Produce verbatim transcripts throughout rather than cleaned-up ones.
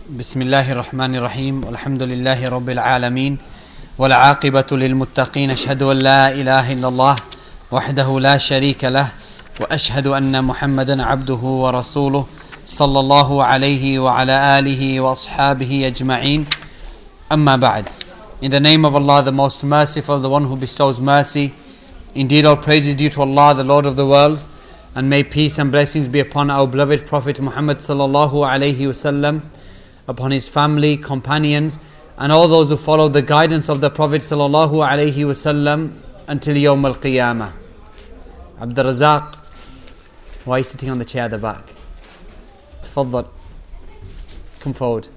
بسم الله الرحمن الرحيم والحمد لله رب العالمين والعاقبة للمتقين أشهد أن لا إله إلا الله وحده لا شريك له وأشهد أن محمدا عبده ورسوله صلى الله عليه وعلى آله وأصحابه أجمعين أما بعد. In the name of Allah, the most merciful, the one who bestows mercy. Indeed, all praise is due to Allah, the Lord of the worlds, and may peace and blessings be upon our beloved Prophet Muhammad sallallahu alaihi wasallam, upon his family, companions, and all those who follow the guidance of the Prophet sallallahu alaihi wasallam until Yawm al-Qiyamah. Abdul Razak, why are you sitting on the chair at the back? Tafaddal. Come forward.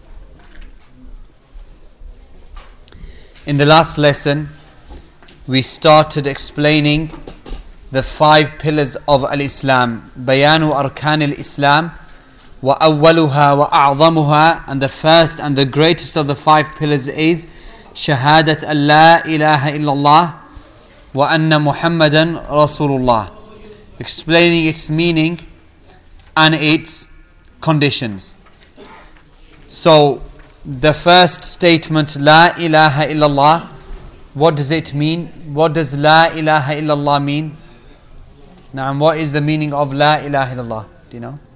In the last lesson, we started explaining the five pillars of al-Islam. Bayanu arkan al-Islam wa awwaluha wa a'zamuha, and the first and the greatest of the five pillars is shahadat an la ilaha illallah wa anna Muhammadan Rasulullah, explaining its meaning and its conditions. So the first statement, la ilaha illallah, what does it mean? What does la ilaha illallah mean? Now, what is the meaning of la ilaha illallah? Do you know?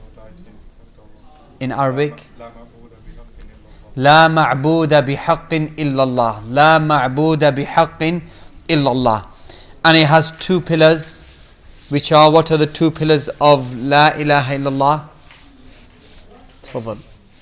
In Arabic, La ma'buda bihaqqin illallah. La ma'buda bihaqqin illallah. And it has two pillars, which are, what are the two pillars of La ilaha illallah? Tafadhal.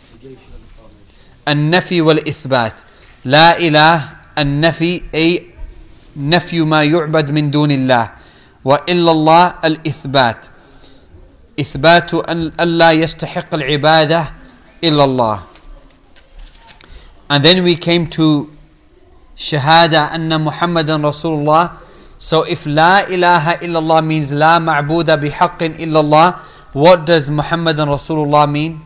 An-nafi wal-ithbat. La ilaha, an-nafi, ay nafyu ma yu'bad min dunillah. Wa illallah al-ithbat. إثبات أن لا يستحق العبادة إلا الله. And then we came to شهادة أن محمدا رسول الله. So if لا إله إلا الله means لا معبود بحق إلا الله, what does محمدا رسول الله mean?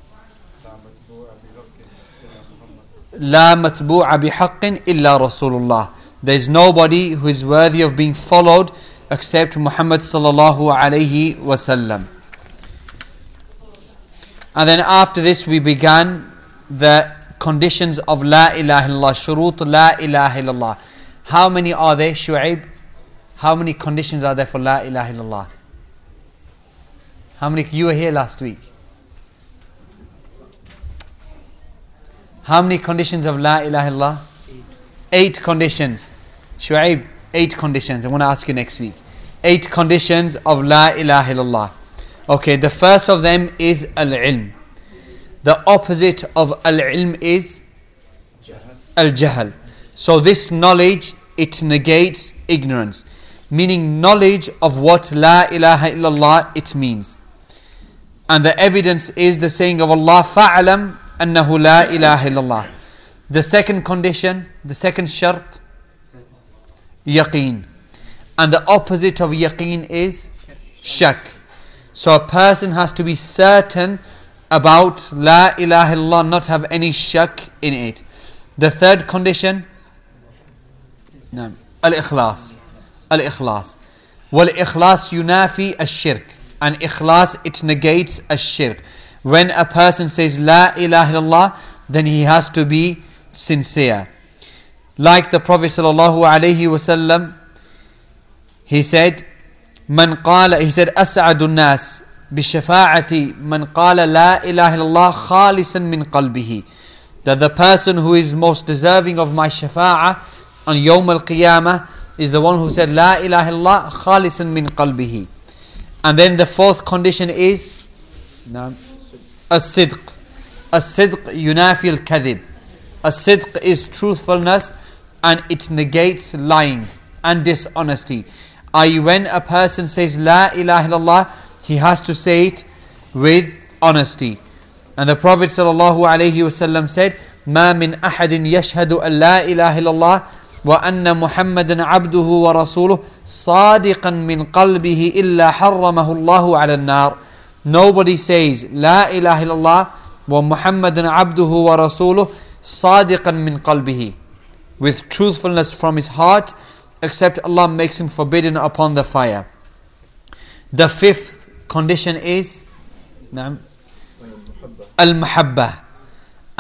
لا متبوع بحق إلا رسول الله. There is nobody who is worthy of being followed except Muhammad sallallahu alayhi wasallam. And then after this we began the conditions of La ilaha illallah, shurut La ilaha illallah. How many are there, Shu'aib? How many conditions are there for La ilaha illallah? How many? You were here last week. How many conditions of La ilaha illallah? Eight, eight conditions. Shu'aib, eight conditions. I want to ask you next week. Eight conditions of La ilaha illallah. Okay, the first of them is al-ilm. The opposite of al-ilm is al-jahl. So this knowledge, it negates ignorance. Meaning knowledge of what La ilaha illallah it means. And the evidence is the saying of Allah, فَعْلَمْ أَنَّهُ لَا إِلَهَ illallah. The second condition, the second shart, yaqeen. And the opposite of yaqeen is shak. So a person has to be certain about La ilaha illallah, not have any shak in it. The third condition, no, al-ikhlas. Al-ikhlas. Wal-ikhlas yunafi ash-shirk. And ikhlas, it negates ash-shirk. When a person says La ilaha illallah, then he has to be sincere. Like the Prophet sallallahu alaihi wasallam, he said, من قال, he said, أسعد الناس بشفاعة من قال لا إله إلا الله خالصا من قلبه. That the person who is most deserving of my shafa'ah on Yawm al-Qiyamah is the one who said La ilaha illallah khalisan min qalbihi. And then the fourth condition is as-sidq. As-sidq yunafi al-kadhib. As-sidq is truthfulness and it negates lying and dishonesty. that is, when a person says La ilaha illallah, he has to say it with honesty. And the Prophet sallallahu alaihi wasallam said, ما من أحد يشهد أن لا إله إلا الله وأن محمدا عبده ورسوله صادقا من قلبه إلا حرمه الله على النار. Nobody says La ilaha illallah wa Muhammadan abduhu wa rasuluh sadiqan min qalbihi, with truthfulness from his heart, except Allah makes him forbidden upon the fire. The fifth condition is al-muhabba.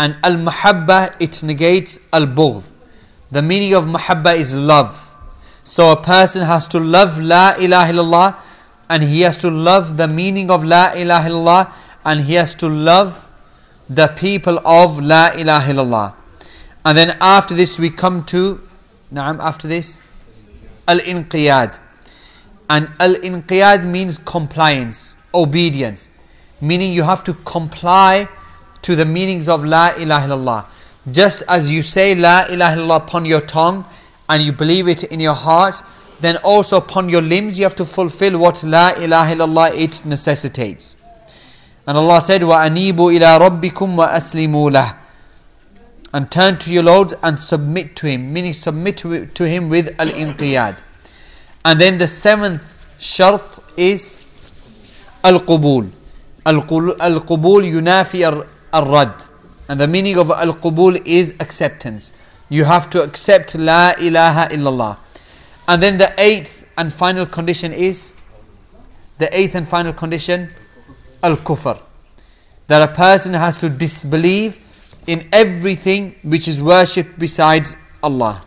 And al-mahabba, it negates al-bughd. The meaning of mahabba is love. So a person has to love la ilaha illallah, and he has to love the meaning of la ilaha illallah, and he has to love the people of la ilaha illallah. And then after this we come to, naam, after this, al-inqiyad. And al-inqiyad means compliance, obedience. Meaning you have to comply to the meanings of la ilaha illallah. Just as you say la ilaha illallah upon your tongue and you believe it in your heart, then also upon your limbs you have to fulfill what la ilaha illallah it necessitates. And Allah said, وَأَنِيبُوا إِلَىٰ رَبِّكُمْ وَأَسْلِمُوا لَهُ. And turn to your Lord and submit to Him, meaning submit to, to Him with al-inqiyad. And then the seventh shart is al-qubul. Al-qubul yunafi al-rad. And the meaning of al-qubul is acceptance. You have to accept la ilaha illallah. And then the eighth and final condition is, the eighth and final condition, al-kufr. That a person has to disbelieve in everything which is worshipped besides Allah.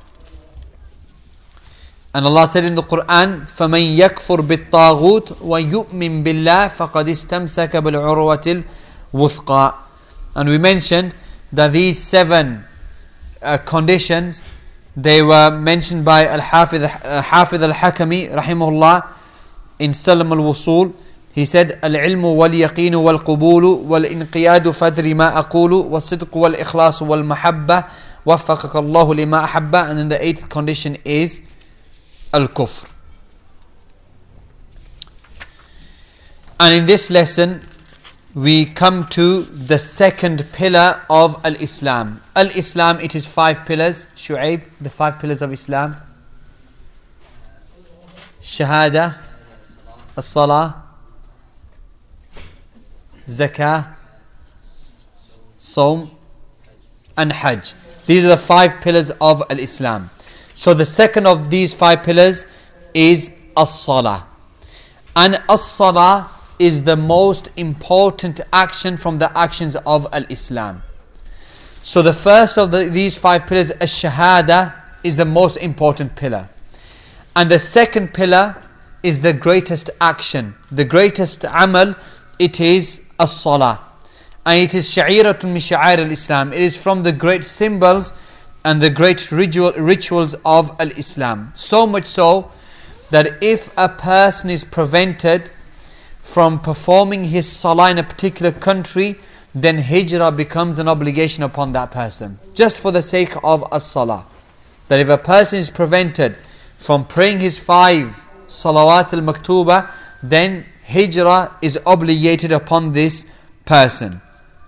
And Allah said in the Quran, فَمَنْ يَكْفُرْ بِالطَّاغُوتِ وَيُؤْمِنْ بِاللَّهِ فَقَدْ اسْتَمْسَكَ بِالْعُرْوَةِ الْوُثْقَى. And we mentioned that these seven uh, conditions, they were mentioned by Al-Hafidh uh, Hafidh Al-Hakami rahimahullah in Salam Al-Wusul. He said, العلم واليقين والقبول والإنقياد فدر ما أقول والصدق والإخلاص والمحبة وفقك الله لما أحب. And then the eighth condition is al-kufr. And in this lesson we come to the second pillar of al-Islam. Al-Islam, it is five pillars. Shu'aib, the five pillars of Islam. Shahada, as-salah, zakah, Sawm, and Hajj. These are the five pillars of al-Islam. So the second of these five pillars is as-salah. And as-salah is the most important action from the actions of al-Islam. So the first of the, these five pillars, ash-shahada, is the most important pillar. And the second pillar is the greatest action, the greatest amal, it is as-salah. And it is sha'iratun min sha'air al-Islam. It is from the great symbols and the great ritual, rituals of al-Islam. So much so that if a person is prevented from performing his salah in a particular country, then hijrah becomes an obligation upon that person, just for the sake of as-salah. That if a person is prevented from praying his five salawat al-maktuba, then hijrah is obligated upon this person.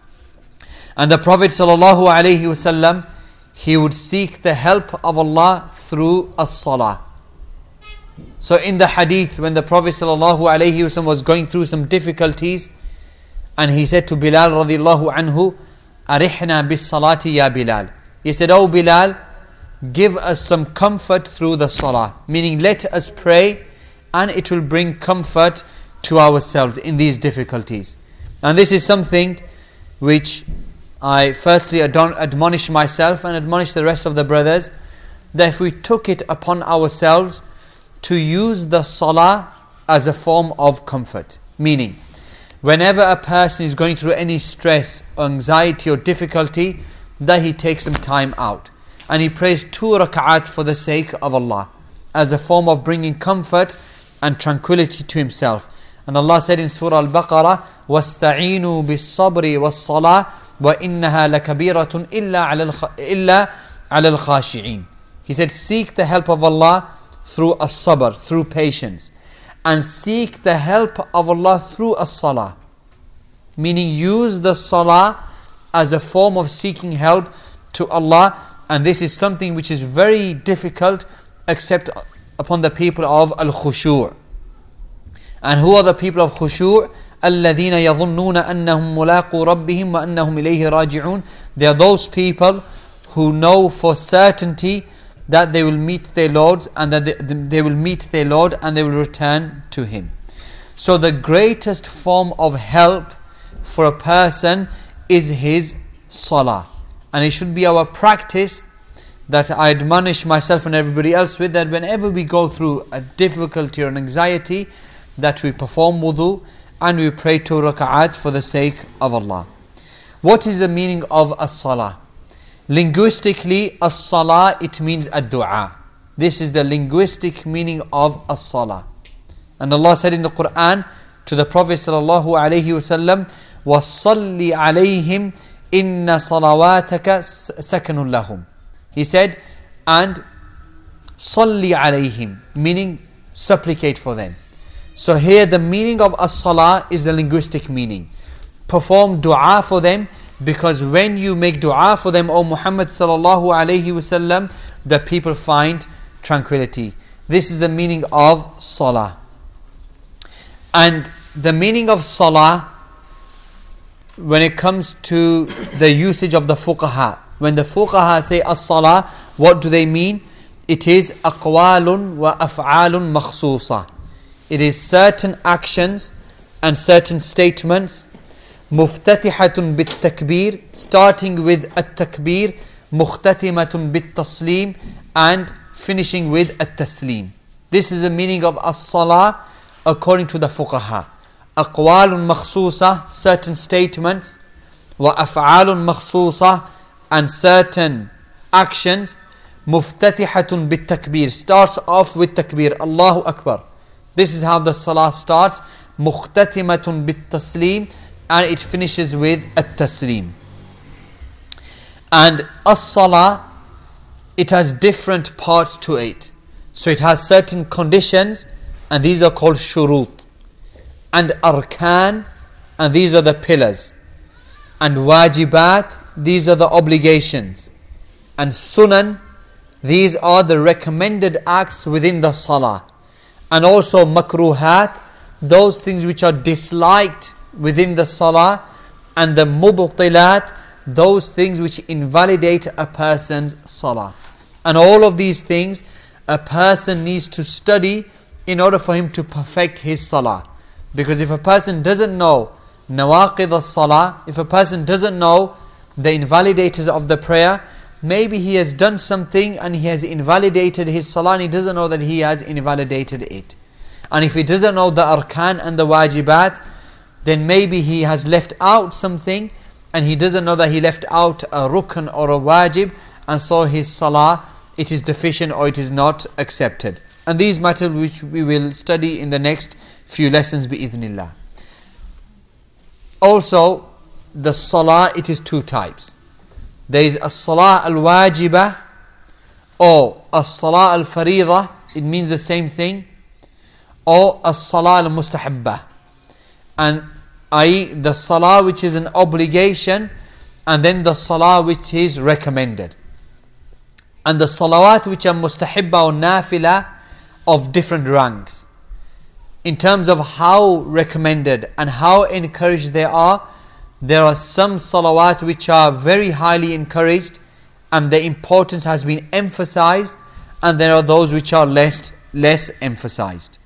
And the Prophet sallallahu alaihi wasallam, he would seek the help of Allah through as-salah. So in the hadith, when the Prophet sallallahu alaihi wasallam was going through some difficulties, and he said to Bilal radiyallahu anhu, "Arihna bis salati ya Bilal." He said, "Oh Bilal, give us some comfort through the salah," meaning let us pray, and it will bring comfort to ourselves in these difficulties. And this is something which I firstly admonish myself and admonish the rest of the brothers, that if we took it upon ourselves to use the salah as a form of comfort, meaning whenever a person is going through any stress, anxiety or difficulty, that he takes some time out and he prays two rak'at for the sake of Allah, as a form of bringing comfort and tranquility to himself. And Allah said in Surah Al-Baqarah, وَاسْتَعِينُوا بِالصَّبْرِ وَالصَّلَاةِ وَإِنَّهَا لَكَبِيرَةٌ إِلَّا عَلَى الْخَاشِعِينَ. He said, seek the help of Allah through as-sabr, through patience, and seek the help of Allah through as-salah, meaning use the salah as a form of seeking help to Allah. And this is something which is very difficult except upon the people of al-khushu'. And who are the people of khushu'? الَّذِينَ يَظُنُّونَ أَنَّهُمْ مُلَاقُوا رَبِّهِمْ وَأَنَّهُمْ إِلَيْهِ رَاجِعُونَ. They are those people who know for certainty that they will meet their Lord, and that they, they will meet their Lord and they will return to Him. So the greatest form of help for a person is his salah. And it should be our practice that I admonish myself and everybody else with, that whenever we go through a difficulty or an anxiety, that we perform wudu and we pray two raka'at for the sake of Allah. What is the meaning of as-salah? Linguistically, as-salah, it means a-du'a. This is the linguistic meaning of as-salah. And Allah said in the Quran to the Prophet sallallahu alaihi wasallam, وَصَلِّ عَلَيْهِمْ إِنَّ صَلَوَاتَكَ سَكَنٌ لَهُمْ. He said, and صَلِّ عَلَيْهِمْ, meaning supplicate for them. So here the meaning of as-salah is the linguistic meaning. Perform dua for them, because when you make dua for them, O Muhammad sallallahu alaihi wasallam, the people find tranquility. This is the meaning of salah. And the meaning of salah, when it comes to the usage of the fuqaha, when the fuqaha say as-salah, what do they mean? It is aqwalun wa af'alun makhsusa. It is certain actions and certain statements, muftatihatun bit takbir, starting with at-takbir, mukhtatimatun bit taslim, and finishing with at-taslim. This is the meaning of as-salah according to the fuqaha. Aqwalun makhsusa, certain statements, wa af'alun makhsusa, and certain actions, muftatihatun bit takbir, starts off with takbir, Allahu Akbar. This is how the salah starts, mukhtatimatun bit taslim, and it finishes with at-taslim. And as-salah, it has different parts to it. So it has certain conditions, and these are called shurut. And arkan, and these are the pillars. And wajibat, these are the obligations. And sunan, these are the recommended acts within the salah. And also makruhat, those things which are disliked within the salah. And the mubtilat, those things which invalidate a person's salah. And all of these things a person needs to study in order for him to perfect his salah. Because if a person doesn't know nawaqid as-salah, if a person doesn't know the invalidators of the prayer, maybe he has done something and he has invalidated his salah and he doesn't know that he has invalidated it. And if he doesn't know the arkan and the wajibat, then maybe he has left out something and he doesn't know that he left out a rukn or a wajib, and so his salah, it is deficient or it is not accepted. And these matters which we will study in the next few lessons bi-idhnillah. Also, the salah, it is two types. There is a salah al-wajibah or a salah al-faridah, it means the same thing, or a salah al-mustahabbah. And that is the salah which is an obligation, and then the salah which is recommended. And the salawat which are mustahibbah or nafila of different ranks. In terms of how recommended and how encouraged they are, there are some salawat which are very highly encouraged and the importance has been emphasized, and there are those which are less, less emphasized.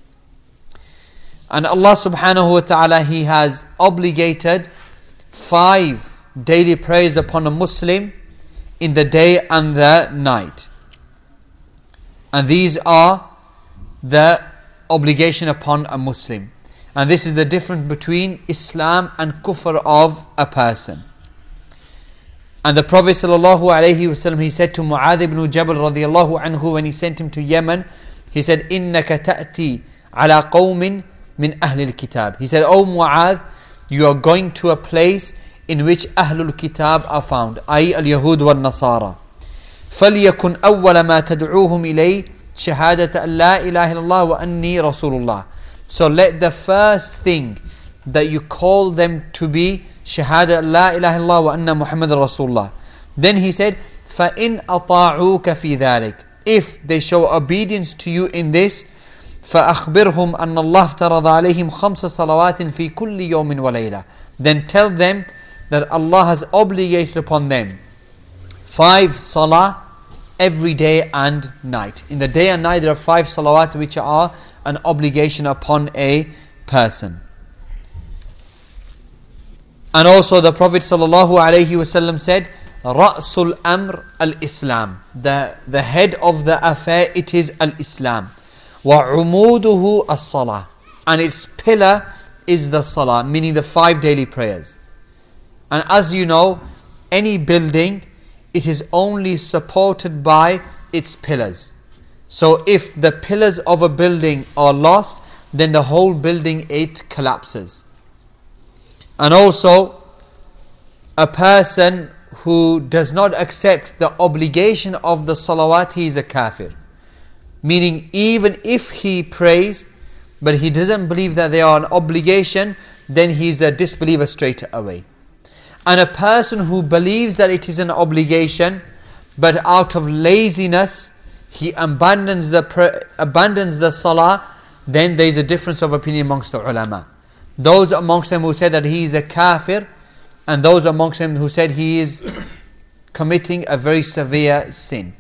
And Allah subhanahu wa ta'ala, He has obligated five daily prayers upon a Muslim in the day and the night. And these are the obligation upon a Muslim. And this is the difference between Islam and kufr of a person. And the Prophet sallallahu alaihi wasallam, he said to Mu'adh ibn Jabal radiyallahu anhu when he sent him to Yemen, he said, إِنَّكَ تَأْتِي عَلَى قَوْمٍ مِنْ أَهْلِ الْكِتَابِ. He said, O Mu'adh, you are going to a place in which Ahlul Kitab are found, that is al-Yahud wal-Nasara. فَلْيَكُنْ أَوَّلَ مَا تَدْعُوهُمْ إِلَيْهِ شَهَادَةَ أَنْ لَا إِلَهَ إِلَّا اللَّهُ وَأَنِّي رَسُولُ اللَّهِ. So let the first thing that you call them to be shahada la ilaha illallah wa anna Muhammad Rasulullah. Then he said, فَإِنْ أَطَاعُوكَ فِي ذَلِكَ. If they show obedience to you in this, فَأَخْبِرْهُمْ أَنَّ اللَّهَ افترض عَلَيْهِمْ خَمْسَ صَلَوَاتٍ فِي كُلِّ يَوْمٍ وَلَيْلَةٍ. Then tell them that Allah has obligated upon them five salah every day and night. In the day and night there are five salawat which are an obligation upon a person. And also the Prophet sallallahu alaihi wasallam said, Ra'sul Amr al-Islam. The, the head of the affair, it is al-Islam. Wa umuduhu as-salah. And its pillar is the salah, meaning the five daily prayers. And as you know, any building, it is only supported by its pillars. So if the pillars of a building are lost, then the whole building, it collapses. And also, a person who does not accept the obligation of the salawat, he is a kafir. Meaning, even if he prays, but he doesn't believe that they are an obligation, then he is a disbeliever straight away. And a person who believes that it is an obligation, but out of laziness, he abandons the pra- abandons the salah, then there is a difference of opinion amongst the ulama. Those amongst them who said that he is a kafir, and those amongst them who said he is committing a very severe sin.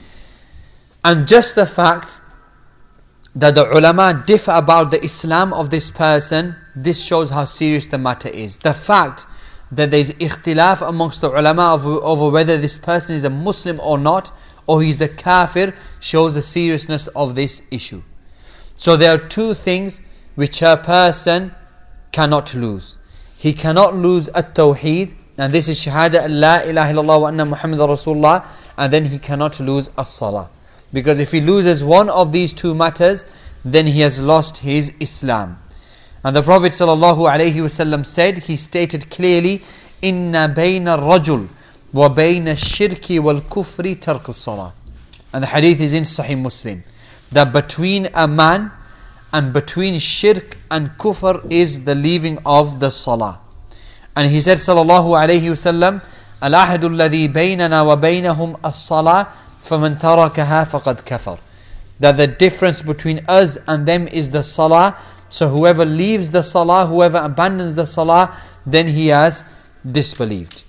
And just the fact that the ulama differ about the Islam of this person, this shows how serious the matter is. The fact that there is ikhtilaf amongst the ulama over, over whether this person is a Muslim or not, or he is a kafir, shows the seriousness of this issue. So there are two things which a person cannot lose. He cannot lose at-tawheed, and this is shahada la ilaha illallah wa anna Muhammadan Rasulullah, and then he cannot lose as-salah. Because if he loses one of these two matters, then he has lost his Islam. And the Prophet ﷺ said, he stated clearly, Inna bayna rajul wa bayna shirki wal kufri tarku salah. And the hadith is in Sahih Muslim. That between a man and between shirk and kufr is the leaving of the salah. And he said, sallallahu alayhi wasallam, Al-ahadu alladhi baynana wa baynahum as-salah, فَمَنْ تَرَكَهَا فَقَدْ كَفَرْ. That the difference between us and them is the salah. So whoever leaves the salah, whoever abandons the salah, then he has disbelieved.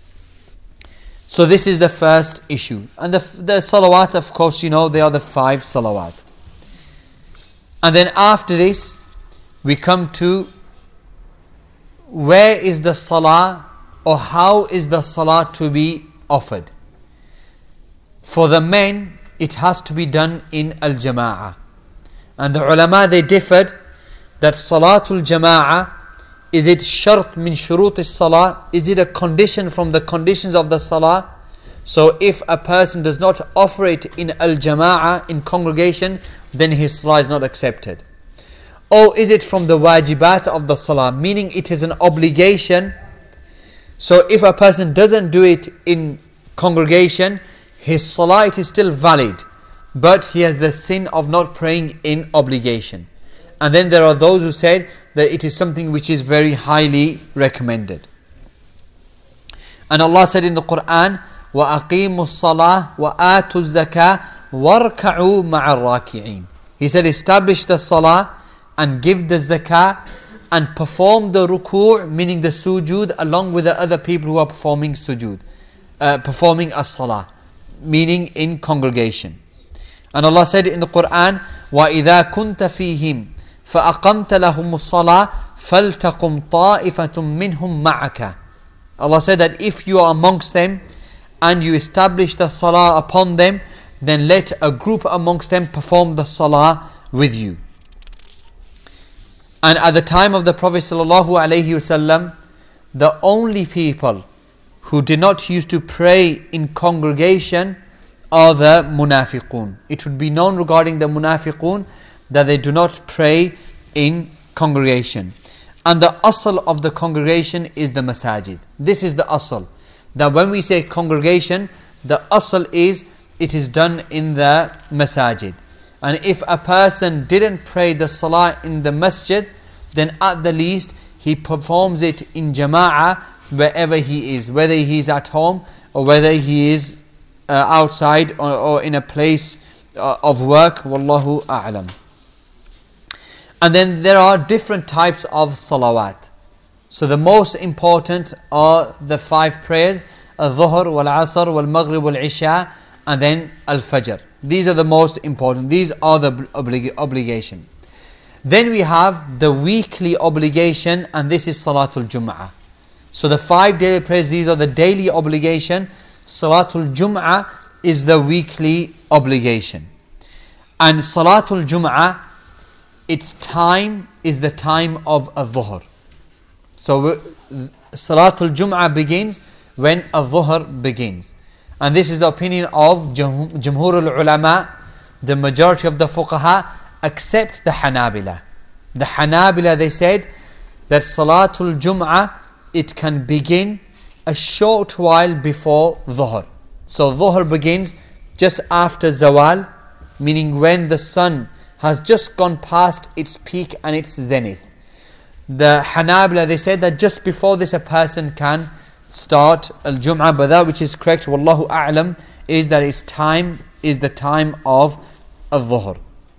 So this is the first issue. And the, the salawat, of course, you know, they are the five salawat. And then after this, we come to where is the salah, or how is the salah to be offered. For the men, it has to be done in al-jama'ah. And the ulama, they differed that salatul jama'ah, is it shart min shurut as-salah? Is it a condition from the conditions of the salah? So if a person does not offer it in al-jama'ah, in congregation, then his salah is not accepted. Or is it from the wajibat of the salah? Meaning it is an obligation. So if a person doesn't do it in congregation, his salah, it is still valid, but he has the sin of not praying in obligation. And then there are those who said that it is something which is very highly recommended. And Allah said in the Quran, وَأَقِيمُوا الصَّلَاةِ وَآتُوا الزَّكَاةِ وَارْكَعُوا مَعَ الرَّاكِعِينَ. He said, establish the salah and give the zakah and perform the ruku', meaning the sujood, along with the other people who are performing sujood, uh, performing as-salah, meaning in congregation. And Allah said in the Quran, وَإِذَا كُنْتَ فِيهِمْ فَأَقَمْتَ لَهُمُ الصَّلَاةِ فَلْتَقُمْ طَائِفَةٌ مِّنْهُمْ مَعَكَ. Allah said that if you are amongst them and you establish the salah upon them, then let a group amongst them perform the salah with you. And at the time of the Prophet ﷺ, the only people who did not used to pray in congregation are the munafiqun. It would be known regarding the munafiqun that they do not pray in congregation. And the asl of the congregation is the masajid. This is the asl. That when we say congregation, the asl is it is done in the masajid. And if a person didn't pray the salah in the masjid, then at the least he performs it in jama'ah wherever he is, whether he is at home or whether he is uh, outside or, or in a place uh, of work. Wallahu a'lam. And then there are different types of salawat. So the most important are the five prayers, al-dhuhr, wal-asr, wal-maghrib, wal-isha, and then al-fajr. These are the most important. These are the oblig- obligation. Then we have the weekly obligation, and this is Salatul Jum'ah. So the five daily prayers, these are the daily obligation, Salatul Jum'ah is the weekly obligation. And Salatul Jum'ah, its time is the time of al-Dhuhr. So Salatul Jum'ah begins when al-Dhuhr begins. And this is the opinion of Jumhur al-Ulama, the majority of the fuqaha, except the Hanabila. The Hanabila, they said that Salatul Jum'ah, it can begin a short while before Dhuhr. So Dhuhr begins just after Zawal, meaning when the sun has just gone past its peak and its zenith. The Hanabila, they said that just before this a person can start Al-Jum'ah, but that which is correct, Wallahu A'lam, is that its time is the time of Al-Dhuhr.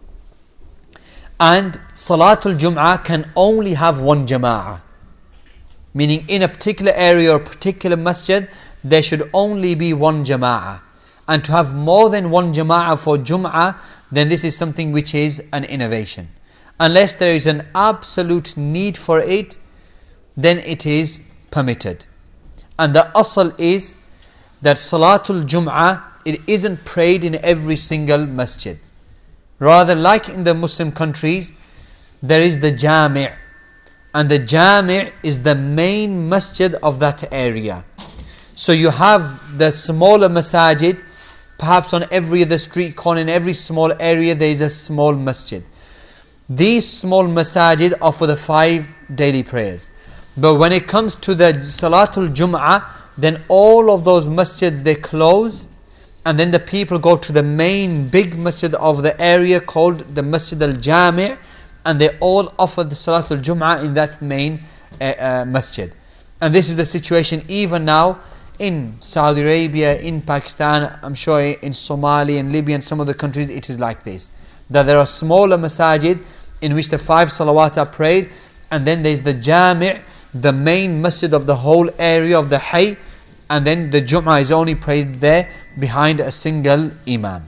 And Salatul Jum'ah can only have one Jama'ah. Meaning in a particular area or particular masjid, there should only be one Jama'ah. And to have more than one Jama'ah for Jum'ah, then this is something which is an innovation. Unless there is an absolute need for it, then it is permitted. And the asl is that Salatul Jum'ah, it isn't prayed in every single masjid. Rather, like in the Muslim countries, there is the Jami'. And the Jami' is the main masjid of that area. So you have the smaller masajid, perhaps on every other street corner, in every small area there is a small masjid. These small masajid are for the five daily prayers. But when it comes to the Salatul Jum'ah, then all of those masjids, they close, and then the people go to the main big masjid of the area called the Masjid al-Jami', and they all offer the Salatul Jum'ah in that main uh, uh, masjid. And this is the situation even now in Saudi Arabia, in Pakistan, I'm sure in Somalia, in Libya and some other countries it is like this. That there are smaller masajid in which the five salawat are prayed, and then there's the Jami', the main masjid of the whole area of the Hayy, and then the Jum'ah is only prayed there behind a single imam.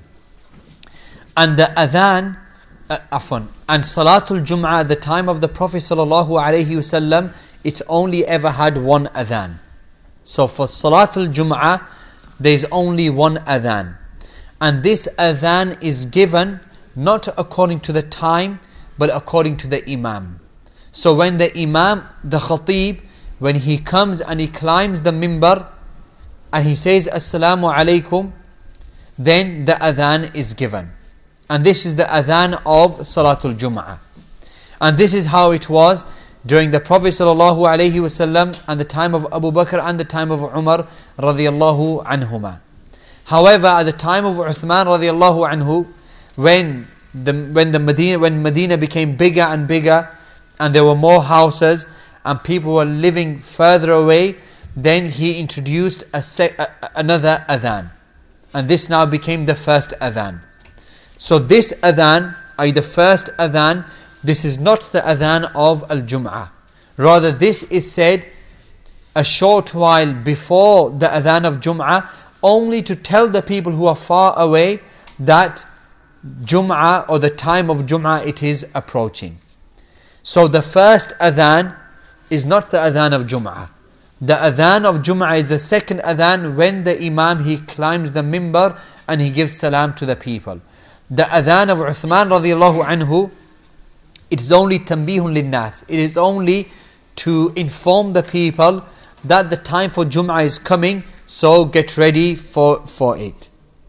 And the adhan, uh, afwan, and Salatul Jum'ah at the time of the Prophet sallallahu alaihi wasallam, it's only ever had one adhan. So for Salatul Jum'ah, there is only one adhan. And this adhan is given not according to the time, but according to the imam. So when the imam, the khatib, when he comes and he climbs the mimbar and he says Assalamu alaikum, then the adhan is given. And this is the adhan of Salatul Jum'ah. And this is how it was during the Prophet sallallahu alaihi wasallam and the time of Abu Bakr and the time of Umar radiyallahu anhuma. However, at the time of Uthman radiyallahu anhu, when the when the Medina when Medina became bigger and bigger, and there were more houses and people were living further away, then he introduced a sec, a, another adhan, and this now became the first adhan. So this adhan, i.e. the first adhan, this is not the adhan of al-Jum'ah. Rather, this is said a short while before the adhan of Jum'ah, only to tell the people who are far away that Jum'ah or the time of Jum'ah it is approaching. So the first adhan is not the adhan of Jum'ah. The adhan of Jum'ah is the second adhan when the imam he climbs the mimbar and he gives salam to the people. The adhan of Uthman radiyallahu anhu, it is only tanbihun linnas. It is only to inform the people that the time for Jum'ah is coming, so get ready for, for it.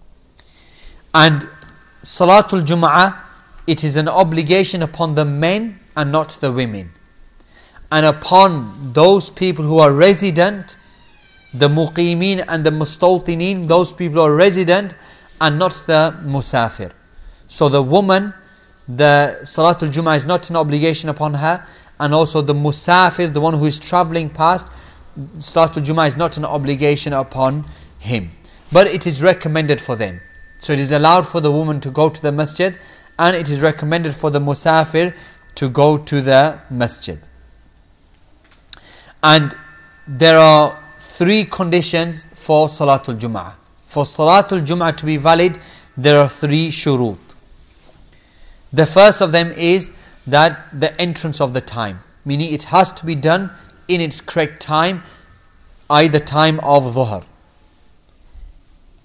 And Salatul Jum'ah, it is an obligation upon the men and not the women. And upon those people who are resident, the muqimeen and the mustawtinin, those people who are resident and not the musafir. So the woman, the Salatul Jum'ah is not an obligation upon her, and also the musafir, the one who is travelling past, Salatul Jum'ah is not an obligation upon him. But it is recommended for them. So it is allowed for the woman to go to the masjid, and it is recommended for the musafir to go to the masjid. And there are three conditions for Salatul Jum'ah. For Salatul Jum'ah to be valid, there are three shurut. The first of them is that the entrance of the time, meaning it has to be done in its correct time, i.e. the time of Dhuhr.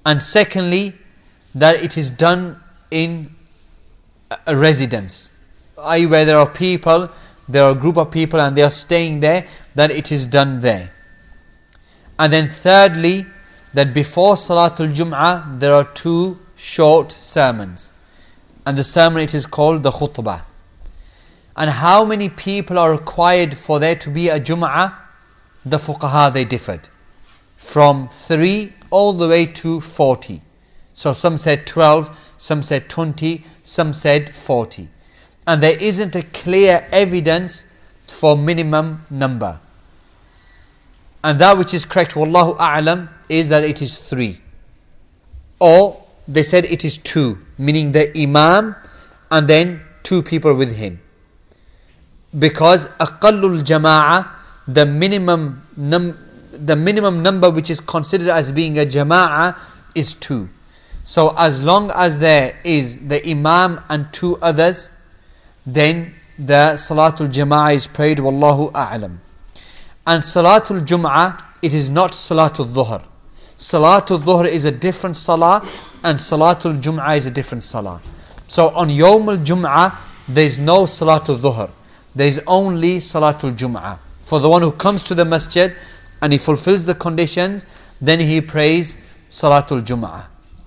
And secondly, that it is done in a residence, that is where there are people, there are a group of people and they are staying there, that it is done there. And then thirdly, that before Salatul Jum'ah there are two short sermons, and the sermon it is called the khutbah. And how many people are required for there to be a Jum'ah? The fuqaha, they differed from three all the way to forty. So some said twelve, some said twenty, some said forty. And there isn't a clear evidence for minimum number. And that which is correct, wallahu a'lam, is that it is three. Or they said it is two, meaning the imam and then two people with him. Because aqallul jama'ah, the minimum num the minimum number which is considered as being a jama'ah is two. So as long as there is the imam and two others, then the Salatul Jama'ah is prayed, wallahu a'lam. And Salatul Jum'ah, it is not Salatul Dhuhr. Salatul Dhuhr is a different salah, and Salatul Jum'ah is a different salah. So on Yawm al-Jum'ah, there is no Salatul Dhuhr. There is only Salatul Jum'ah. For the one who comes to the masjid and he fulfills the conditions, then he prays Salatul Jum'ah.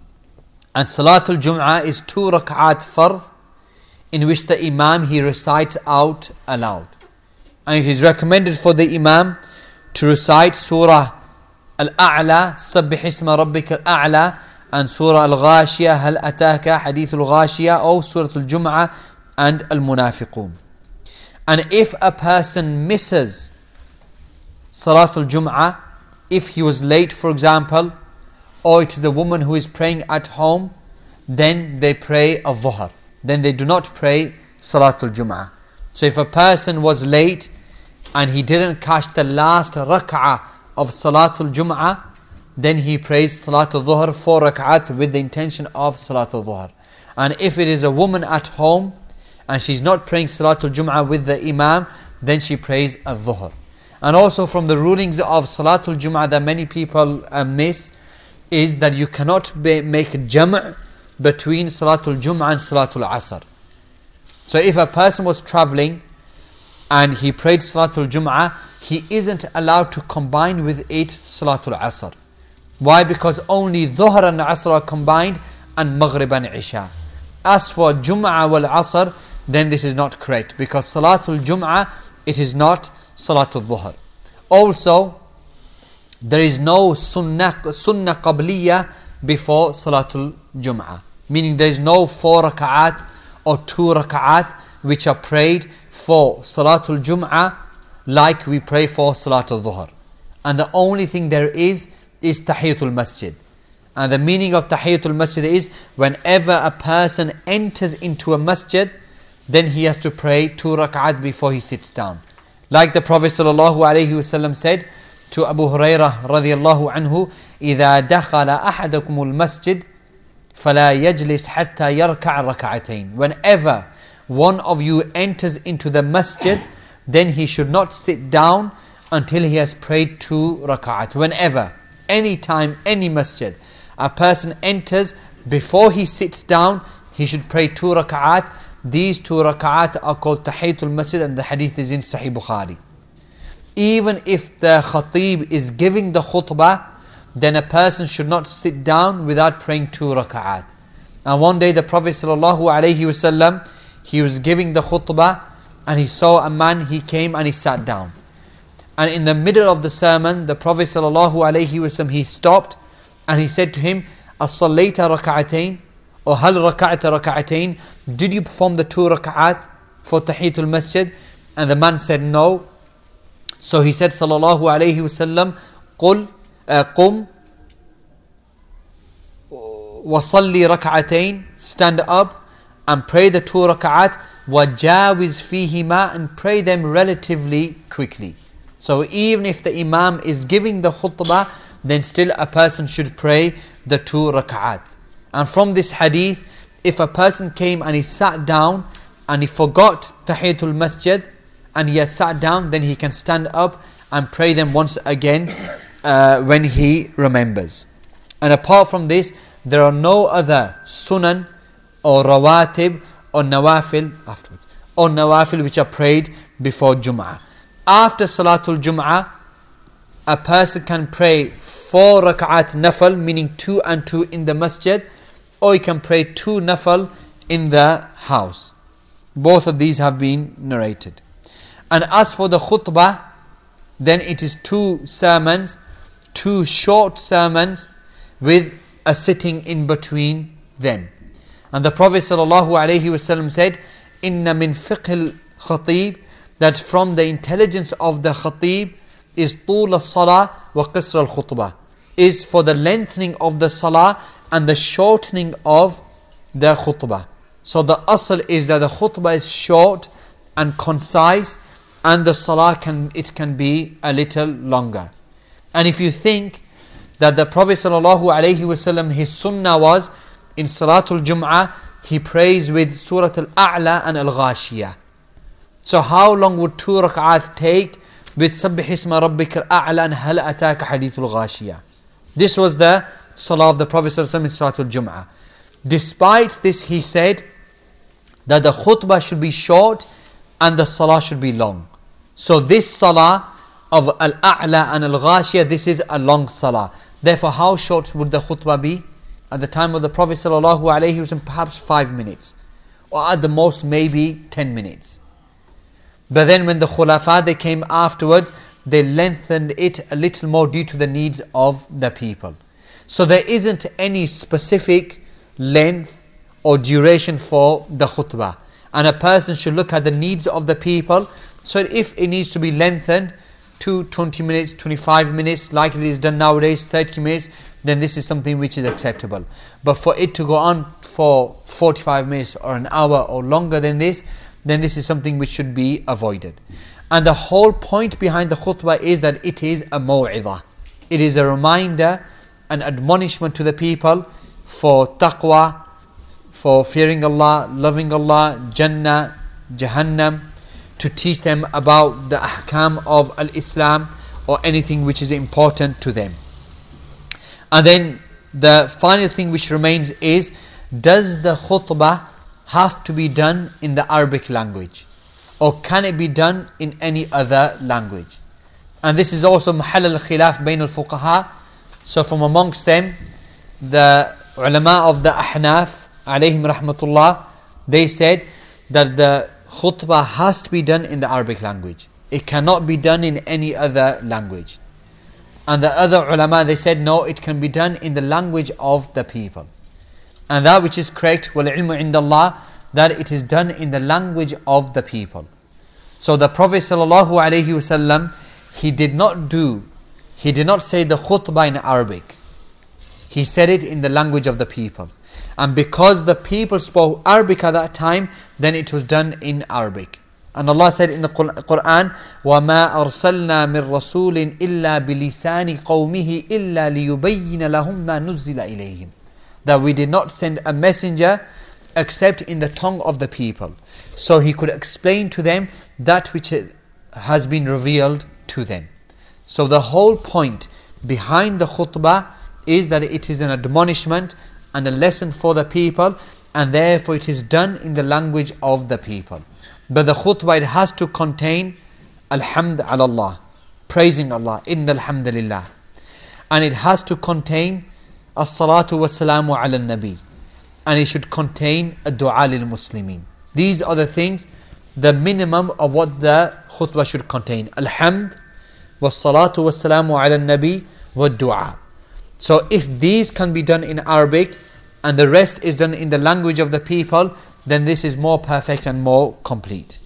And Salatul Jum'ah is two rak'at fard, in which the imam, he recites out aloud. And it is recommended for the imam to recite Surah Al-A'la, Sabbih Isma Rabbika Al-A'la, and Surah Al-Ghashiyah, Hal Ataka Hadith Al-Ghashiyah, or Surah Al-Jum'ah and Al-Munafiqun. And if a person misses Salatul Jum'ah, if he was late, for example, or it is the woman who is praying at home, then they pray a dhuhr. Then they do not pray Salatul Jum'ah. So if a person was late and he didn't catch the last rak'ah of Salatul Jum'ah, then he prays Salatul Dhuhr, four rak'at with the intention of Salatul Dhuhr. And if it is a woman at home and she's not praying Salatul Jum'ah with the imam, then she prays a Dhuhr. And also from the rulings of Salatul Jum'ah that many people uh, miss, is that you cannot be, make jam' between Salatul Jum'ah and Salatul Asr. So if a person was traveling and he prayed Salatul Jum'ah, he isn't allowed to combine with it Salatul Asr. Why? Because only Dhuhr and Asr are combined, and Maghrib and Isha. As for Jum'ah wal Asr, then this is not correct, because Salatul Jum'ah, it is not Salatul Dhuhr. Also, there is no Sunnah, sunnah Qabliyah before Salatul Jum'ah. Meaning there is no four rak'at or two rak'at which are prayed for Salatul Jum'ah like we pray for Salatul Dhuhr. And the only thing there is, is Tahiyatul Masjid. And the meaning of Tahiyatul Masjid is, whenever a person enters into a masjid, then he has to pray two rak'at before he sits down. Like the Prophet ﷺ said to Abu Hurairah radiyallahu anhu, إِذَا دَخَلَ أَحَدَكُمُ الْمَسْجِدِ فَلَا يَجْلِسْ حَتَّى يَرْكَعَ رَكَعَتَيْنِ. Whenever one of you enters into the masjid, then he should not sit down until he has prayed two rak'at. Whenever, anytime, any masjid, a person enters, before he sits down, he should pray two rak'at. These two rak'at are called Tahiyatul Masjid, and the hadith is in Sahih Bukhari. Even if the khatib is giving the khutbah, then a person should not sit down without praying two rak'at. And one day the Prophet ﷺ, he was giving the khutbah, and he saw a man, he came and he sat down. And in the middle of the sermon, the Prophet ﷺ, he stopped and he said to him, As-sallayta rak'atayn, or hal rak'ata rak'atayn, did you perform the two rak'at for Tahiyatul Masjid? And the man said no. So he said sallallahu alayhi wasallam, Qul qum wa salli rak'atayn, stand up and pray the two rak'at, wa jawiz fihima, and pray them relatively quickly. So even if the imam is giving the khutbah, then still a person should pray the two rak'at. And from this hadith, if a person came and he sat down and he forgot Tahiyatul Masjid and he has sat down, then he can stand up and pray them once again uh, when he remembers. And apart from this, there are no other sunan or rawatib or nawafil afterwards, or nawafil which are prayed before Jum'ah. After Salatul Jum'ah, a person can pray four rak'at nafal, meaning two and two in the masjid, or he can pray two nafal in the house. Both of these have been narrated. And as for the khutbah, then it is two sermons, two short sermons with a sitting in between them. And the Prophet ﷺ said, Inna min fiqh al-khatib, that from the intelligence of the khatib is طول الصلاة وقصر الخطبة, is for the lengthening of the salah and the shortening of the khutbah. So the asl is that the khutbah is short and concise, and the salah can it can be a little longer. And if you think that the Prophet ﷺ, his sunnah was in Salatul Jum'ah, he prays with Surah Al-A'la and Al-Ghashiyah. So how long would two rak'at take with Sabbih Isma Rabbika Al-A'la and Hal Ataka Hadithul Ghashiyah? This was the salah of the Prophet ﷺ in Salatul Jum'ah. Despite this, he said that the khutbah should be short and the salah should be long. So this salah of Al-A'la and Al-Ghashiyah, this is a long salah. Therefore, how short would the khutbah be? At the time of the Prophet ﷺ, perhaps five minutes. Or at the most, maybe ten minutes. But then when the khulafa, they came afterwards, they lengthened it a little more due to the needs of the people. So there isn't any specific length or duration for the khutbah. And a person should look at the needs of the people. So if it needs to be lengthened to twenty minutes, twenty-five minutes, like it is done nowadays, thirty minutes, then this is something which is acceptable. But for it to go on for forty-five minutes or an hour or longer than this, then this is something which should be avoided. And the whole point behind the khutbah is that it is a maw'idah. It is a reminder, an admonishment to the people for taqwa, for fearing Allah, loving Allah, Jannah, Jahannam, to teach them about the ahkam of al-Islam or anything which is important to them. And then the final thing which remains is, does the khutbah have to be done in the Arabic language, or can it be done in any other language? And this is also mahal al-khilaf bayn al-fuqaha. So from amongst them, the ulama of the Ahnaf, alayhim rahmatullah, they said that the khutbah has to be done in the Arabic language. It cannot be done in any other language. And the other ulama, they said no, it can be done in the language of the people. And that which is correct, وَالْعِلْمُ عِنْدَ اللَّهِ, that it is done in the language of the people. So the Prophet ﷺ, he did not do, he did not say the khutbah in Arabic. He said it in the language of the people. And because the people spoke Arabic at that time, then it was done in Arabic. And Allah said in the Quran, وَمَا أَرْسَلْنَا مِن رَسُولٍ إِلَّا بِلِسَانِ قَوْمِهِ إِلَّا لِيُبَيِّنَ لَهُمْ مَا نُزِّلَ إِلَيْهِمْ. That we did not send a messenger except in the tongue of the people, so he could explain to them that which has been revealed to them. So the whole point behind the khutbah is that it is an admonishment and a lesson for the people, and therefore it is done in the language of the people. But the khutbah, it has to contain alhamd ala Allah, praising Allah, inna alhamdulillah. And it has to contain as-salatu was-salamu ala nabi. And it should contain a dua lil muslimin. These are the things, the minimum of what the khutbah should contain. Alhamd, was-salatu was-salamu ala nabi, wa dua. So if these can be done in Arabic and the rest is done in the language of the people, then this is more perfect and more complete.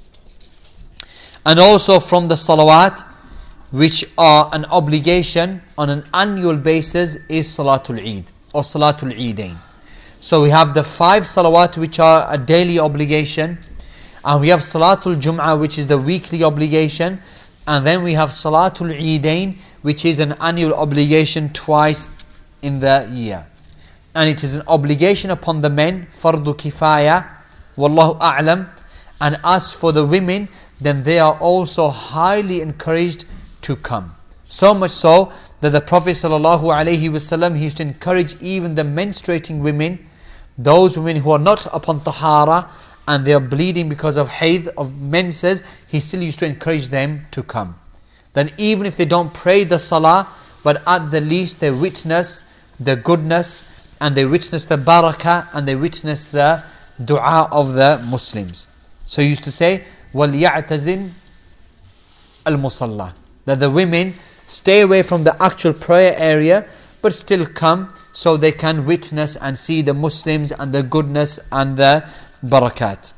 And also from the salawat, which are an obligation on an annual basis, is Salatul Eid or Salatul Eidain. So we have the five salawat which are a daily obligation, and we have Salatul Jum'ah which is the weekly obligation, and then we have Salatul Eidain which is an annual obligation twice in the year. And it is an obligation upon the men, fardu kifaya, wallahu a'lam. And as for the women, then they are also highly encouraged to come. So much so that the Prophet sallallahu alaihi wasallam, he used to encourage even the menstruating women, those women who are not upon tahara and they are bleeding because of hayd, of menses, he still used to encourage them to come. Then even if they don't pray the salah, but at the least they witness the goodness and they witness the barakah and they witness the dua of the Muslims. So he used to say, وَلْيَعْتَزِنْ الْمُصَلَّى, that the women stay away from the actual prayer area but still come so they can witness and see the Muslims and the goodness and the barakat.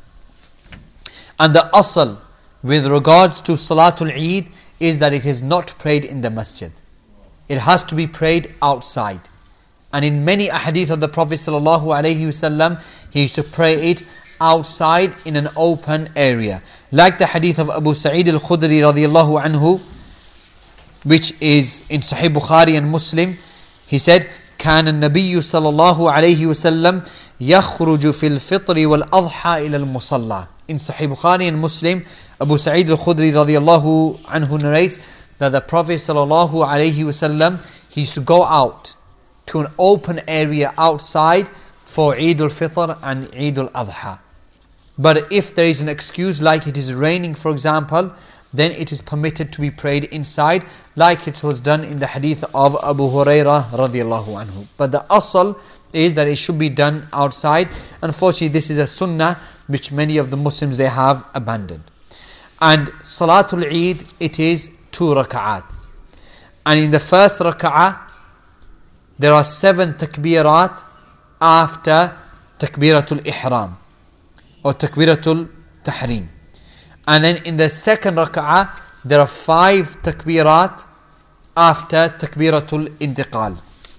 And the asl with regards to Salatul Eid is that it is not prayed in the masjid. It has to be prayed outside. And in many ahadith of the Prophet sallallahu alaihi wasallam, he used to pray it outside in an open area. Like the hadith of Abu Sa'id al-Khudri radiyallahu anhu, which is in Sahih Bukhari and Muslim. He said, كان النبي صلى الله عليه وسلم يخرج في الفطر والأضحى إلى المصلى. In Sahih Bukhari and Muslim, Abu Sa'id al-Khudri radiyallahu anhu narrates that the Prophet sallallahu alaihi wasallam, he used to go out to an open area outside for Eid al-Fitr and Eid al-Adha. But if there is an excuse, like it is raining for example, then it is permitted to be prayed inside, like it was done in the hadith of Abu Hurairah radiyallahu anhu. But the asl is that it should be done outside. Unfortunately, this is a sunnah which many of the Muslims, they have abandoned. And Salatul Eid, it is two raka'at. And in the first raka'ah, there are seven takbirat after takbiratul ihram or takbiratul tahrim. And then in the second raka'ah, there are five takbirat after takbiratul intiqal.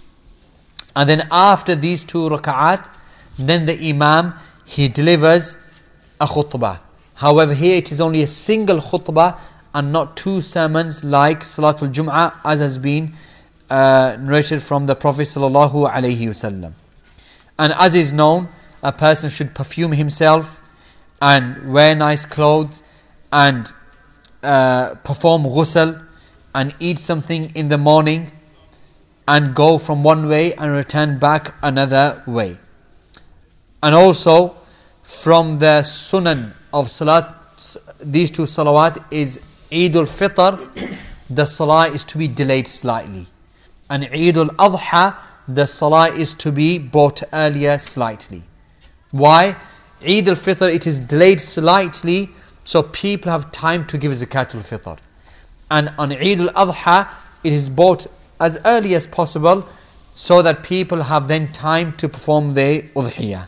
And then after these two raka'at, then the imam, he delivers a khutbah. However, here it is only a single khutbah and not two sermons like Salatul Jum'ah, as has been uh, narrated from the Prophet sallallahu alaihi wasallam. And as is known, a person should perfume himself and wear nice clothes and uh, perform ghusl and eat something in the morning and go from one way and return back another way. And also from the sunan of salat, these two salawat is Eid al-Fitr, the salah is to be delayed slightly. And Eid al-Adha, the salah is to be brought earlier slightly. Why? Eid al-Fitr, it is delayed slightly so people have time to give zakatul fitr. And on Eid al-Adha, it is brought as early as possible so that people have then time to perform their udhiyah.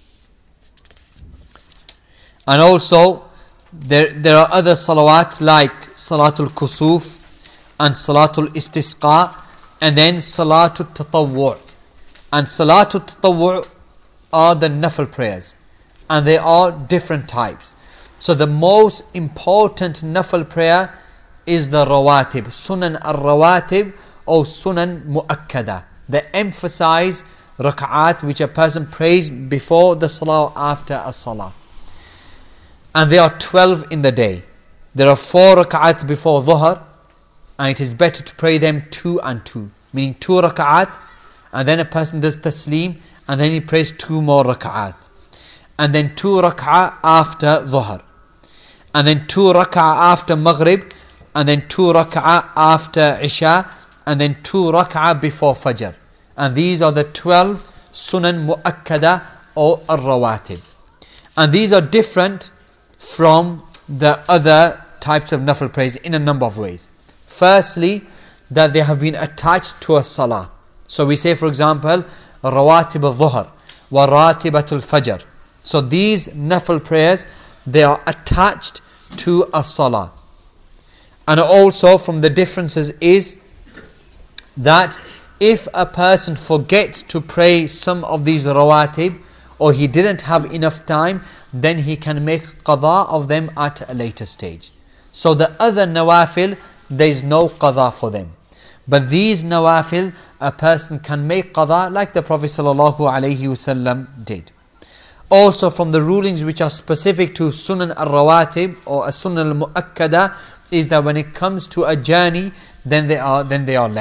And also, there, there are other salawat like Salatul Kusuf and Salatul Istisqa and then Salatul Tatawwu'. And Salatul Tatawwu' are the nafil prayers. And they are different types. So the most important nafil prayer is the rawatib, sunan al-rawatib or sunan mu'akkada. The emphasized rak'at which a person prays before the salah or after a salah. And there are twelve in the day. There are four rak'at before dhuhr, and it is better to pray them two and two. Meaning two rak'at, and then a person does taslim, and then he prays two more rak'at. And then two rak'at after dhuhr. And then two rak'at after maghrib, and then two rak'at after isha, and then two rak'at before fajr. And these are the twelve sunan mu'akkada or ar-rawatib. And these are different from the other types of nafil prayers in a number of ways. Firstly, that they have been attached to a salah. So we say, for example, rawatib al-dhuhr wa ratibat al-fajr. So these nafil prayers, they are attached to a salah. And also from the differences is that if a person forgets to pray some of these rawatib, or he didn't have enough time, then he can make qada of them at a later stage. So the other nawafil, there is no qada for them. But these nawafil, a person can make qada like the Prophet sallallahu alaihi wasallam did. Also from the rulings which are specific to sunan al-rawatib or a sunan al-mu'akkada is that when it comes to a journey, then they are then they are left.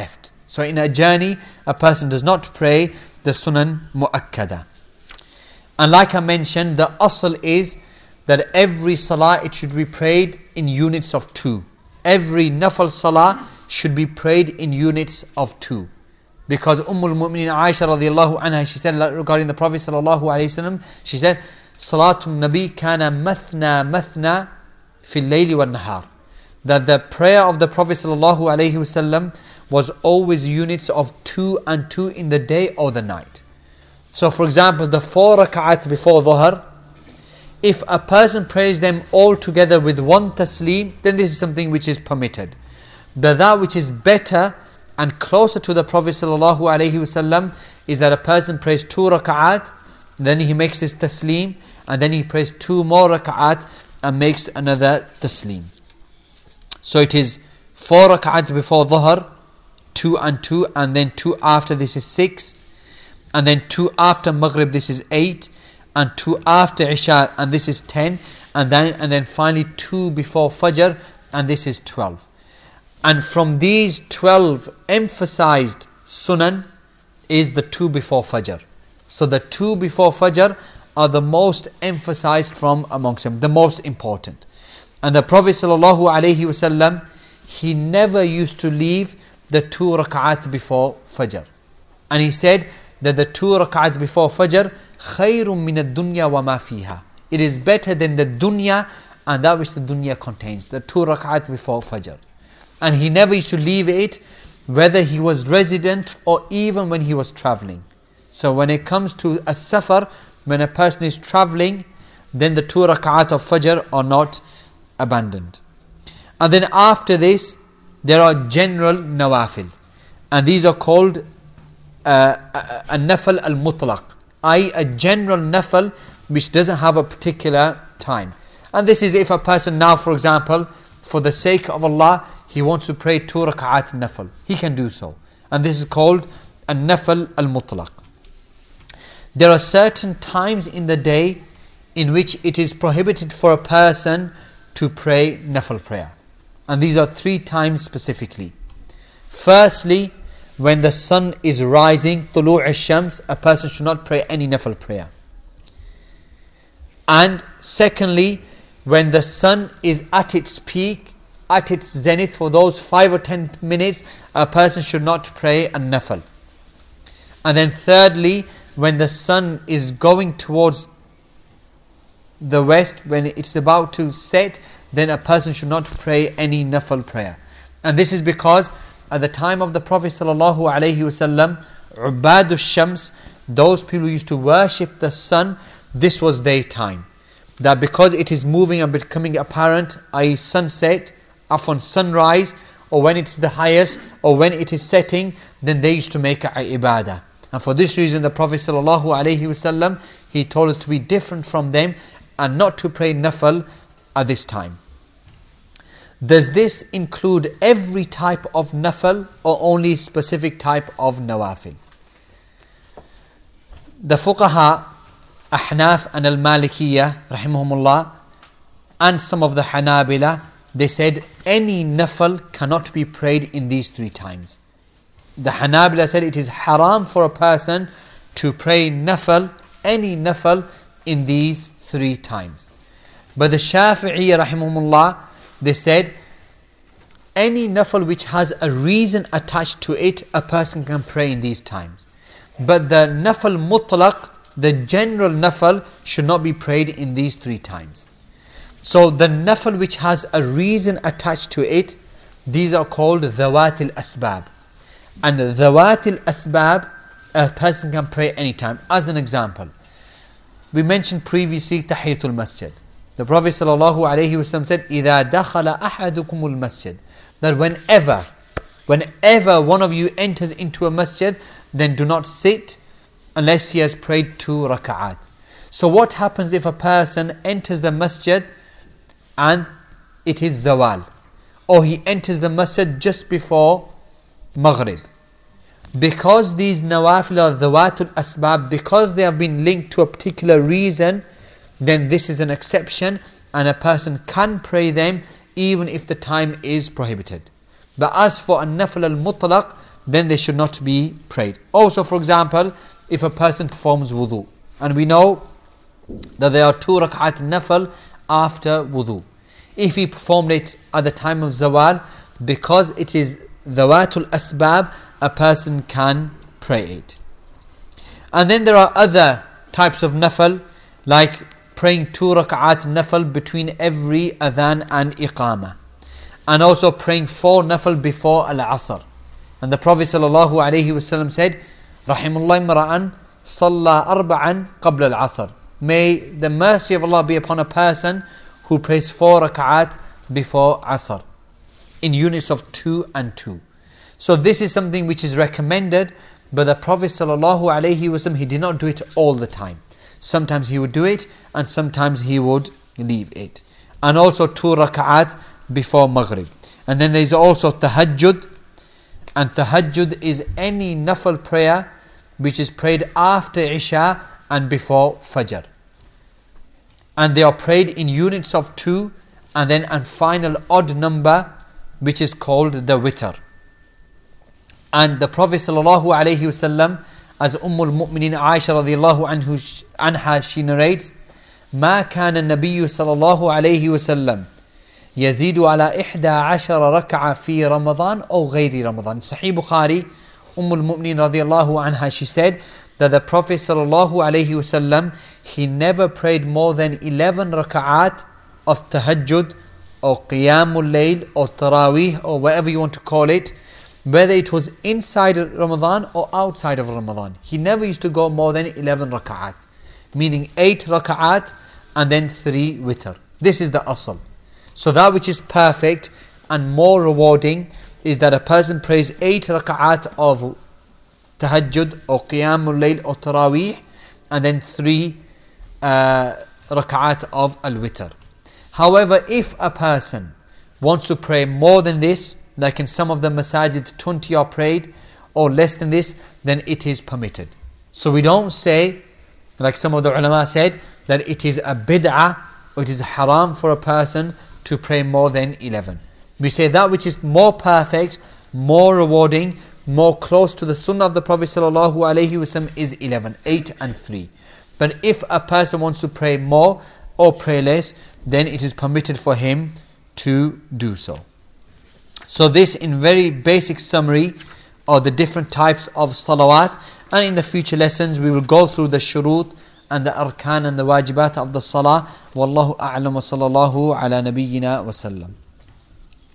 So in a journey, a person does not pray the sunan mu'akkada. And like I mentioned, the asl is that every salah, it should be prayed in units of two. Every nafal salah should be prayed in units of two. Because Ummul Mu'mineen Aisha radiallahu anha, she said regarding the Prophet sallallahu alayhi wasallam, she said, Salatul Nabi kana mathna mathna fil layli wal nahar. That the prayer of the Prophet sallallahu alayhi wasallam was always units of two and two in the day or the night. So for example, the four rak'at before dhuhr, if a person prays them all together with one taslim, then this is something which is permitted. But that which is better and closer to the Prophet sallallahu alaihi wasallam is that a person prays two rak'at, then he makes his taslim, and then he prays two more rak'at and makes another taslim. So it is four rak'at before dhuhr, two and two, and then two after, this is six, and then two after maghrib, this is eight, and two after isha, and this is ten, and then and then finally two before fajr, and this is twelve. And from these twelve emphasized sunan is the two before fajr. So the two before fajr are the most emphasized from amongst them, the most important. And the Prophet sallallahu alaihi wasallam, he never used to leave the two rak'at before fajr. And he said that the two rak'at before fajr, khayrun min ad-dunya wa ma fiha. It is better than the dunya and that which the dunya contains. The two rak'at before fajr. And he never used to leave it, whether he was resident or even when he was traveling. So when it comes to a safar, when a person is traveling, then the two rak'at of fajr are not abandoned. And then after this, there are general nawafil. And these are called uh, a nafal al-mutlaq, that is a general nafal which doesn't have a particular time. And this is if a person now, for example, for the sake of Allah, he wants to pray two rak'at nafal. He can do so. And this is called a nafal al-mutlaq. There are certain times in the day in which it is prohibited for a person to pray nafal prayer. And these are three times specifically. Firstly, when the sun is rising, tulu' al-shams, a person should not pray any nafal prayer. And secondly, when the sun is at its peak, at its zenith, for those five or ten minutes, a person should not pray a nafal. And then thirdly, when the sun is going towards the west, when it's about to set, then a person should not pray any nafal prayer. And this is because at the time of the Prophet sallallahu alaihi wasallam, Ubadul Shams, those people who used to worship the sun, this was their time. That because it is moving and becoming apparent, that is sunset, upon sunrise, or when it is the highest, or when it is setting, then they used to make a ibadah. And for this reason, the Prophet sallallahu alaihi wasallam, he told us to be different from them and not to pray nafal at this time. Does this include every type of nafal or only specific type of nawafil? The fuqaha, Ahnaf and al-Malikiyya, rahimahumullah, and some of the Hanabila, they said any nafal cannot be prayed in these three times. The Hanabila said it is haram for a person to pray nafal, any nafal, in these three times. But the Shafi'i, rahimahumullah, they said any nafal which has a reason attached to it, a person can pray in these times. But the nafal mutlaq, the general nafal, should not be prayed in these three times. So the nafal which has a reason attached to it, these are called dhawatil asbab. And dhawatil asbab, a person can pray anytime. As an example, we mentioned previously tahiyatul masjid. The Prophet sallallahu alaihi wasallam said, إِذَا دَخَلَ أَحَدُكُمُ الْمَسْجِدِ, that whenever, whenever one of you enters into a masjid, then do not sit unless he has prayed two rak'at. So what happens if a person enters the masjid and it is zawal, or he enters the masjid just before maghrib? Because these nawafil are dhawatul asbab, because they have been linked to a particular reason, then this is an exception and a person can pray them even if the time is prohibited. But as for a nafil al-mutlaq, then they should not be prayed. Also, for example, if a person performs wudu, and we know that there are two rak'at nafil after wudu. If he performed it at the time of zawal, because it is dhawatul asbab, a person can pray it. And then there are other types of nafil, like praying two rak'at nafil between every adhan and iqamah, and also praying four nafil before al-asr. And the Prophet sallallahu alaihi wasallam said, Rahimullah imra'an salla arba'an qabla al-asr. May the mercy of Allah be upon a person who prays four rak'at before asr, in units of two and two. So this is something which is recommended, but the Prophet sallallahu alaihi wasallam, he did not do it all the time. Sometimes he would do it, and sometimes he would leave it. And also two rak'at before maghrib. And then there is also tahajjud. And tahajjud is any nafil prayer which is prayed after Isha and before Fajr. And they are prayed in units of two, and then a final odd number which is called the witr. And the Prophet sallallahu alaihi wasallam, as Ummul Mu'minin Aisha radiyallahu anhu, anha, she narrates, ما كان النبي صلى الله عليه وسلم يزيد على إحدى عشر ركعة في رمضان أو غير رمضان. Sahih Bukhari, Ummul Mu'minin radiyallahu anha, she said that the Prophet sallallahu alaihi wasallam, he never prayed more than eleven raka'at of tahajjud or qiyamul layl or tarawih or whatever you want to call it, whether it was inside Ramadan or outside of Ramadan. He never used to go more than eleven raka'at, meaning eight raka'at and then three witr. This is the asl. So that which is perfect and more rewarding is that a person prays eight raka'at of tahajjud or qiyamul layl or tarawih, and then three uh, raka'at of al-witr. However, if a person wants to pray more than this, like in some of the masajid twenty are prayed, or less than this, then it is permitted. So we don't say, like some of the ulama said, that it is a bid'ah or it is haram for a person to pray more than eleven. We say that which is more perfect, more rewarding, more close to the sunnah of the Prophet sallallahu alaihi wasallam is eleven, eight and three. But if a person wants to pray more or pray less, then it is permitted for him to do so. So this, in very basic summary, are the different types of salawat. And in the future lessons we will go through the shurut and the arkan and the wajibat of the salah. Wallahu a'lam wa sallallahu ala nabiyyina wa sallam.